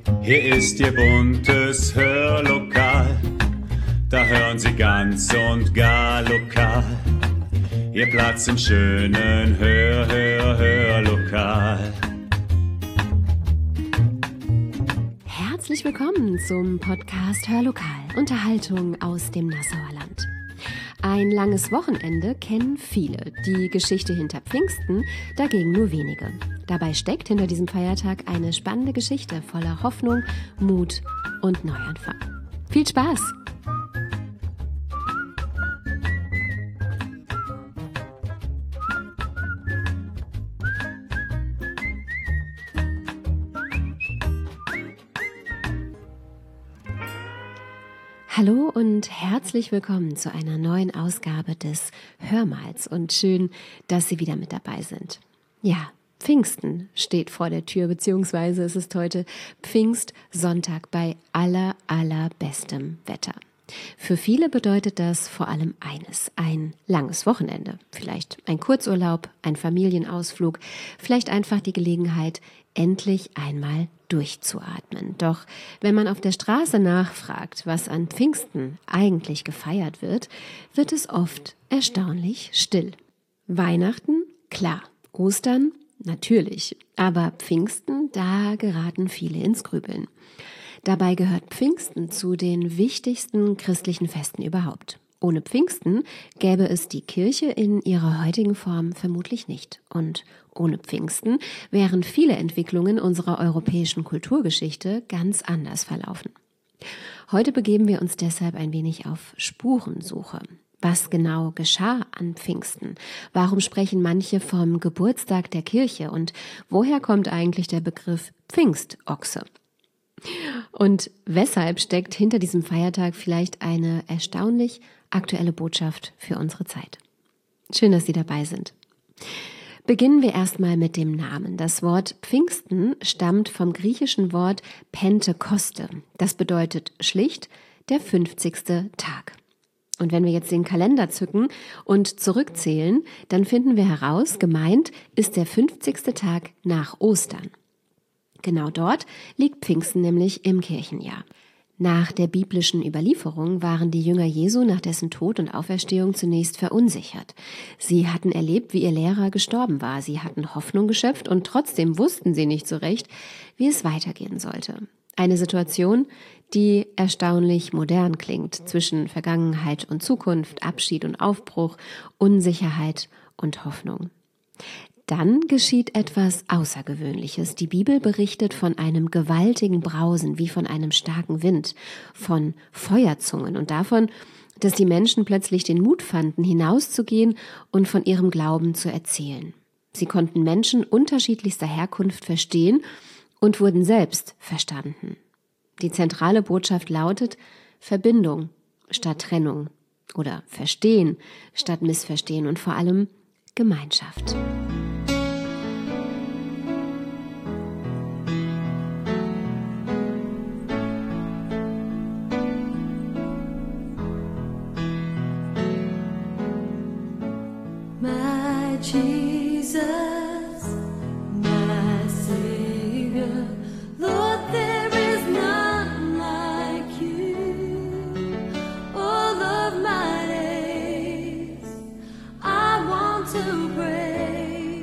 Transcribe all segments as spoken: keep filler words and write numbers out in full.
Hier ist Ihr buntes Hörlokal, da hören Sie ganz und gar lokal. Ihr Platz im schönen Hör, Hör, Hörlokal. Herzlich willkommen zum Podcast Hörlokal, Unterhaltung aus dem Nassauer Land. Ein langes Wochenende kennen viele, die Geschichte hinter Pfingsten dagegen nur wenige. Dabei steckt hinter diesem Feiertag eine spannende Geschichte voller Hoffnung, Mut und Neuanfang. Viel Spaß! Hallo und herzlich willkommen zu einer neuen Ausgabe des Hörmals und schön, dass Sie wieder mit dabei sind. Ja, Pfingsten steht vor der Tür, beziehungsweise es ist heute Pfingstsonntag bei aller, allerbestem Wetter. Für viele bedeutet das vor allem eines, ein langes Wochenende, vielleicht ein Kurzurlaub, ein Familienausflug, vielleicht einfach die Gelegenheit, endlich einmal durchzuatmen. Doch wenn man auf der Straße nachfragt, was an Pfingsten eigentlich gefeiert wird, wird es oft erstaunlich still. Weihnachten? Klar. Ostern? Natürlich. Aber Pfingsten, da geraten viele ins Grübeln. Dabei gehört Pfingsten zu den wichtigsten christlichen Festen überhaupt. Ohne Pfingsten gäbe es die Kirche in ihrer heutigen Form vermutlich nicht. Und ohne Pfingsten wären viele Entwicklungen unserer europäischen Kulturgeschichte ganz anders verlaufen. Heute begeben wir uns deshalb ein wenig auf Spurensuche. Was genau geschah an Pfingsten? Warum sprechen manche vom Geburtstag der Kirche? Und woher kommt eigentlich der Begriff Pfingstochse? Und weshalb steckt hinter diesem Feiertag vielleicht eine erstaunlich aktuelle Botschaft für unsere Zeit? Schön, dass Sie dabei sind. Beginnen wir erstmal mit dem Namen. Das Wort Pfingsten stammt vom griechischen Wort Pentekoste. Das bedeutet schlicht der fünfzigste Tag. Und wenn wir jetzt den Kalender zücken und zurückzählen, dann finden wir heraus, gemeint ist der fünfzigste Tag nach Ostern. Genau dort liegt Pfingsten nämlich im Kirchenjahr. Nach der biblischen Überlieferung waren die Jünger Jesu nach dessen Tod und Auferstehung zunächst verunsichert. Sie hatten erlebt, wie ihr Lehrer gestorben war. Sie hatten Hoffnung geschöpft und trotzdem wussten sie nicht so recht, wie es weitergehen sollte. Eine Situation, die erstaunlich modern klingt, zwischen Vergangenheit und Zukunft, Abschied und Aufbruch, Unsicherheit und Hoffnung. Dann geschieht etwas Außergewöhnliches. Die Bibel berichtet von einem gewaltigen Brausen, wie von einem starken Wind, von Feuerzungen und davon, dass die Menschen plötzlich den Mut fanden, hinauszugehen und von ihrem Glauben zu erzählen. Sie konnten Menschen unterschiedlichster Herkunft verstehen und wurden selbst verstanden. Die zentrale Botschaft lautet Verbindung statt Trennung oder Verstehen statt Missverstehen und vor allem Gemeinschaft. Jesus, my Savior, Lord, there is none like you. All of my days, I want to praise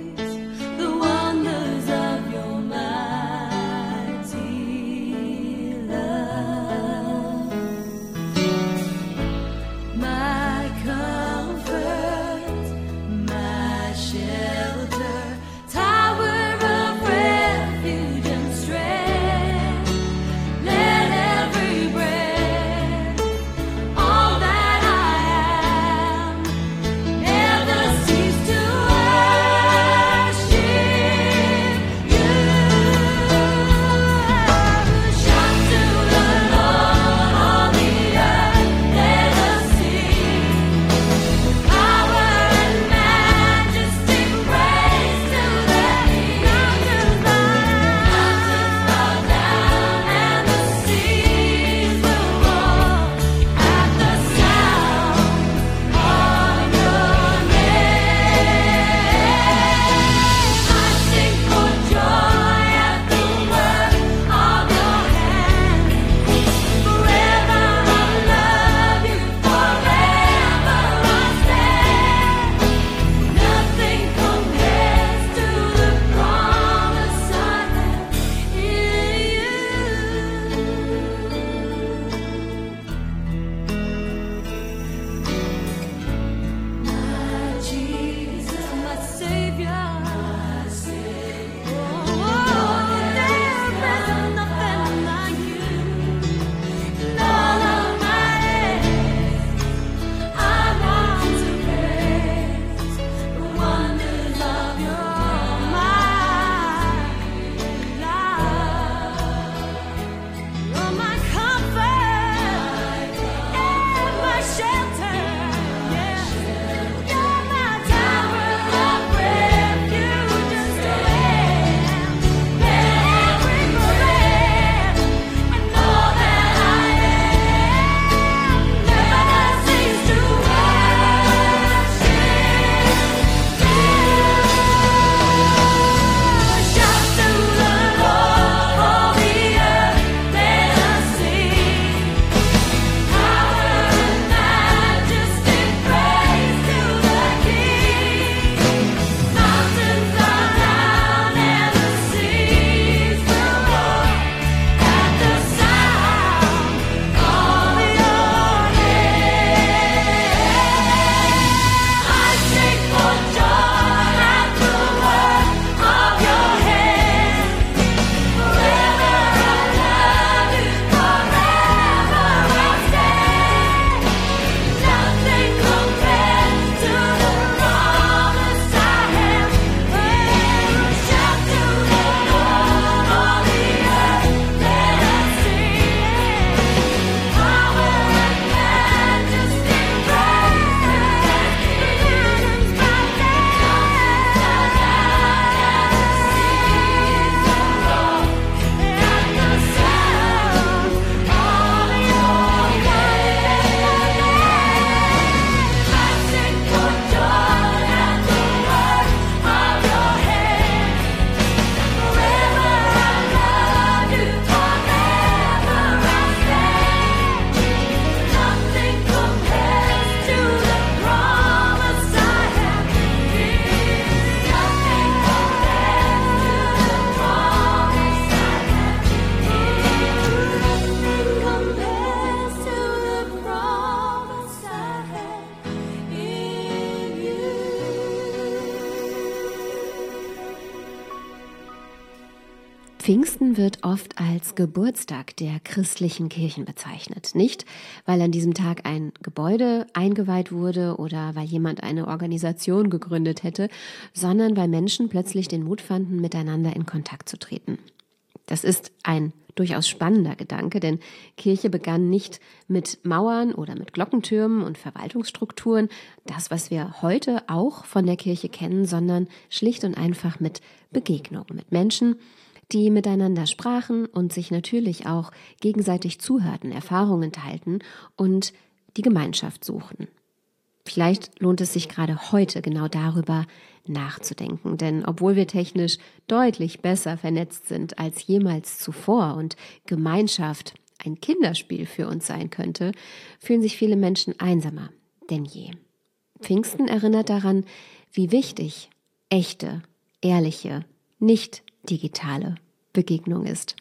Pfingsten wird oft als Geburtstag der christlichen Kirchen bezeichnet. Nicht, weil an diesem Tag ein Gebäude eingeweiht wurde oder weil jemand eine Organisation gegründet hätte, sondern weil Menschen plötzlich den Mut fanden, miteinander in Kontakt zu treten. Das ist ein durchaus spannender Gedanke, denn Kirche begann nicht mit Mauern oder mit Glockentürmen und Verwaltungsstrukturen, das, was wir heute auch von der Kirche kennen, sondern schlicht und einfach mit Begegnung, mit Menschen, die miteinander sprachen und sich natürlich auch gegenseitig zuhörten, Erfahrungen teilten und die Gemeinschaft suchten. Vielleicht lohnt es sich gerade heute genau darüber nachzudenken, denn obwohl wir technisch deutlich besser vernetzt sind als jemals zuvor und Gemeinschaft ein Kinderspiel für uns sein könnte, fühlen sich viele Menschen einsamer denn je. Pfingsten erinnert daran, wie wichtig echte, ehrliche, nicht digitale Begegnung ist.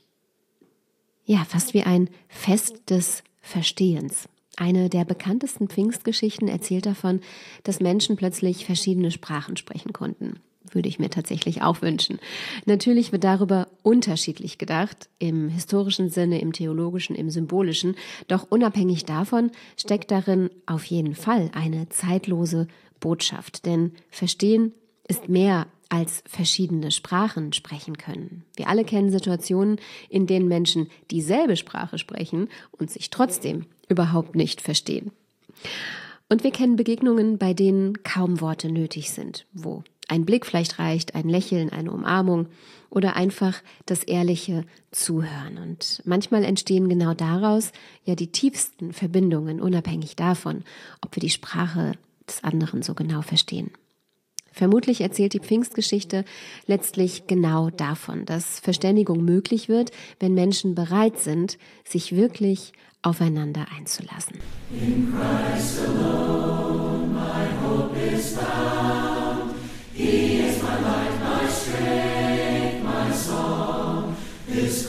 Ja, fast wie ein Fest des Verstehens. Eine der bekanntesten Pfingstgeschichten erzählt davon, dass Menschen plötzlich verschiedene Sprachen sprechen konnten. Würde ich mir tatsächlich auch wünschen. Natürlich wird darüber unterschiedlich gedacht, im historischen Sinne, im theologischen, im symbolischen. Doch unabhängig davon steckt darin auf jeden Fall eine zeitlose Botschaft. Denn Verstehen ist mehr als verschiedene Sprachen sprechen können. Wir alle kennen Situationen, in denen Menschen dieselbe Sprache sprechen und sich trotzdem überhaupt nicht verstehen. Und wir kennen Begegnungen, bei denen kaum Worte nötig sind, wo ein Blick vielleicht reicht, ein Lächeln, eine Umarmung oder einfach das ehrliche Zuhören. Und manchmal entstehen genau daraus ja die tiefsten Verbindungen, unabhängig davon, ob wir die Sprache des anderen so genau verstehen. Vermutlich erzählt die Pfingstgeschichte letztlich genau davon, dass Verständigung möglich wird, wenn Menschen bereit sind, sich wirklich aufeinander einzulassen. In Christ alone my hope is found. He is my light, my strength, my song. This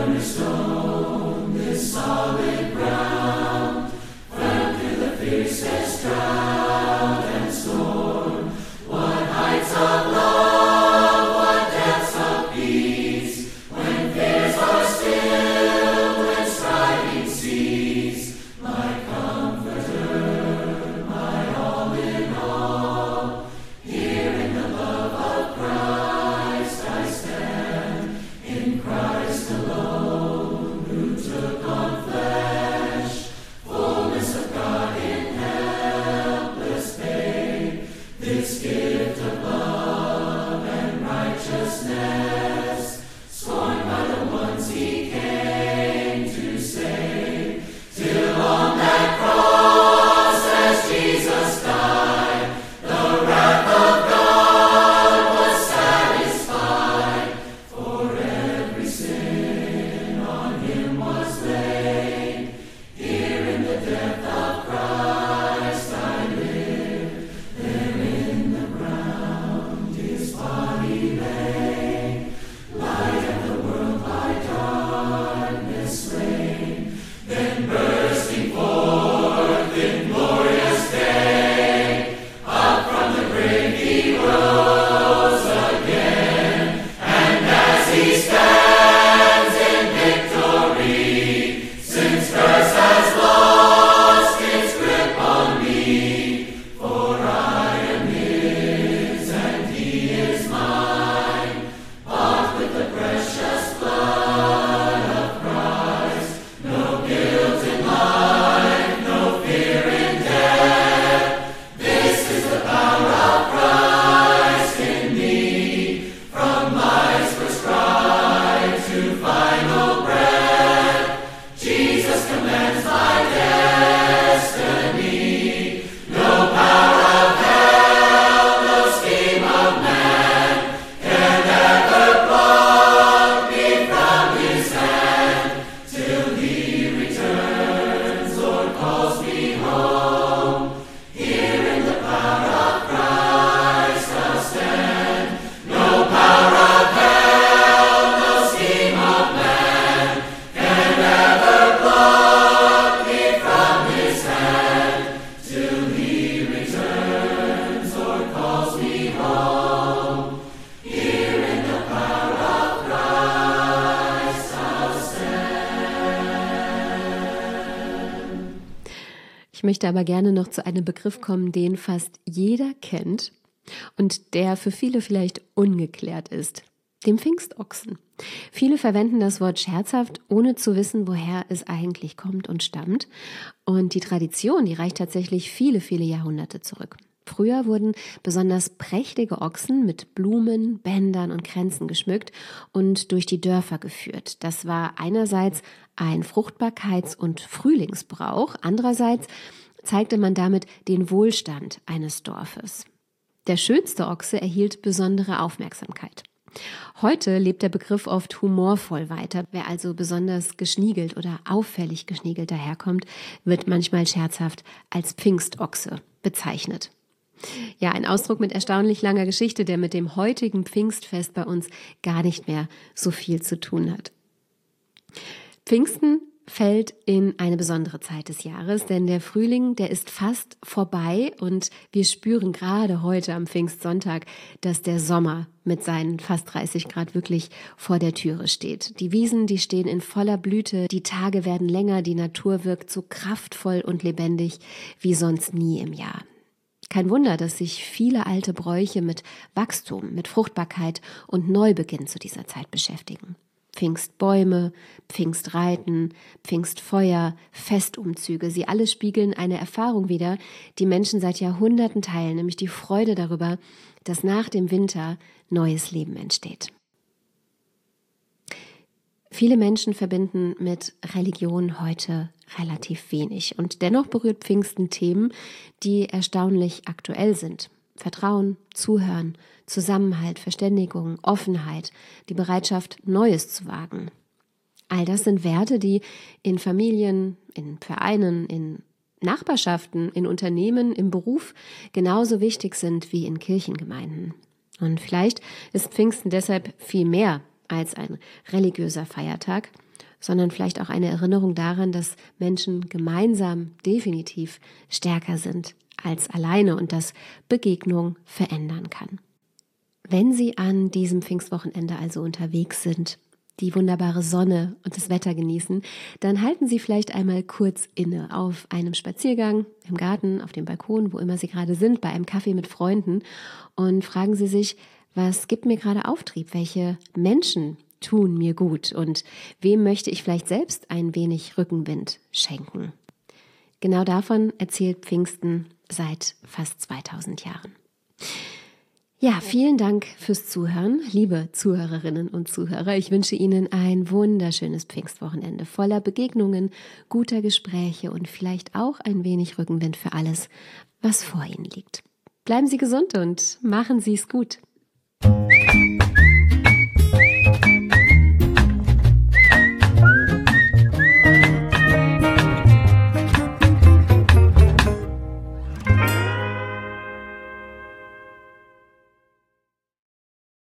cornerstone, this solid ground, firm through the fiercest drought and storm. What heights of love, what depths of peace, when fears are still, when striving cease. My comforter, my all in all, here in the love of Christ I stand, in Christ alone, who took on flesh, fullness of God in helpless möchte aber gerne noch zu einem Begriff kommen, den fast jeder kennt und der für viele vielleicht ungeklärt ist, dem Pfingstochsen. Viele verwenden das Wort scherzhaft, ohne zu wissen, woher es eigentlich kommt und stammt. Und die Tradition, die reicht tatsächlich viele, viele Jahrhunderte zurück. Früher wurden besonders prächtige Ochsen mit Blumen, Bändern und Kränzen geschmückt und durch die Dörfer geführt. Das war einerseits ein Fruchtbarkeits- und Frühlingsbrauch, andererseits zeigte man damit den Wohlstand eines Dorfes. Der schönste Ochse erhielt besondere Aufmerksamkeit. Heute lebt der Begriff oft humorvoll weiter. Wer also besonders geschniegelt oder auffällig geschniegelt daherkommt, wird manchmal scherzhaft als Pfingstochse bezeichnet. Ja, ein Ausdruck mit erstaunlich langer Geschichte, der mit dem heutigen Pfingstfest bei uns gar nicht mehr so viel zu tun hat. Pfingsten fällt in eine besondere Zeit des Jahres, denn der Frühling, der ist fast vorbei und wir spüren gerade heute am Pfingstsonntag, dass der Sommer mit seinen fast dreißig Grad wirklich vor der Türe steht. Die Wiesen, die stehen in voller Blüte, die Tage werden länger, die Natur wirkt so kraftvoll und lebendig wie sonst nie im Jahr. Kein Wunder, dass sich viele alte Bräuche mit Wachstum, mit Fruchtbarkeit und Neubeginn zu dieser Zeit beschäftigen. Pfingstbäume, Pfingstreiten, Pfingstfeuer, Festumzüge, sie alle spiegeln eine Erfahrung wider, die Menschen seit Jahrhunderten teilen, nämlich die Freude darüber, dass nach dem Winter neues Leben entsteht. Viele Menschen verbinden mit Religion heute relativ wenig und dennoch berührt Pfingsten Themen, die erstaunlich aktuell sind. Vertrauen, Zuhören, Zusammenhalt, Verständigung, Offenheit, die Bereitschaft, Neues zu wagen. All das sind Werte, die in Familien, in Vereinen, in Nachbarschaften, in Unternehmen, im Beruf genauso wichtig sind wie in Kirchengemeinden. Und vielleicht ist Pfingsten deshalb viel mehr als ein religiöser Feiertag, sondern vielleicht auch eine Erinnerung daran, dass Menschen gemeinsam definitiv stärker sind als alleine und dass Begegnung verändern kann. Wenn Sie an diesem Pfingstwochenende also unterwegs sind, die wunderbare Sonne und das Wetter genießen, dann halten Sie vielleicht einmal kurz inne auf einem Spaziergang, im Garten, auf dem Balkon, wo immer Sie gerade sind, bei einem Kaffee mit Freunden und fragen Sie sich, was gibt mir gerade Auftrieb? Welche Menschen tun mir gut? Und wem möchte ich vielleicht selbst ein wenig Rückenwind schenken? Genau davon erzählt Pfingsten seit fast zweitausend Jahren. Ja, vielen Dank fürs Zuhören, liebe Zuhörerinnen und Zuhörer. Ich wünsche Ihnen ein wunderschönes Pfingstwochenende voller Begegnungen, guter Gespräche und vielleicht auch ein wenig Rückenwind für alles, was vor Ihnen liegt. Bleiben Sie gesund und machen Sie es gut.